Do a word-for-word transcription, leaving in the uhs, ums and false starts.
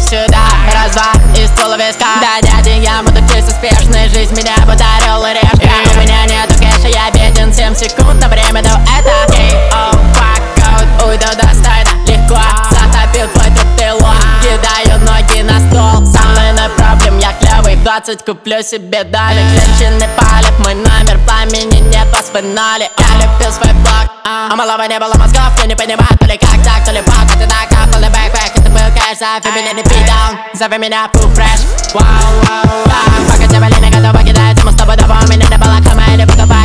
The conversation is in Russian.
сюда. Раз-два и ствола виска. Да, дядя, я мотоциклист успешный. Жизнь меня подарила решка. У меня нету кэша, я беден. Семь секунд на время до этого. Кей, оу, fuck out, уйду достойно, легко. Затопил твой труп, ты лох. Кидаю ноги на стол. Со мной на проблем, я клевый. В двадцать куплю себе домик. Женщины палят мой номер, пламени не поспинали. Я любил свой блог, а малого не было мозгов. Я не понимаю, то ли как так, то ли пак. Это так, полный бэкпэк, это был кэш. Зови меня не питаун, зови меня Пух Фреш. Вау, вау, вау. Пока тебя линии готова кидать, мы с тобой давно. У меня не было камеры, покупай.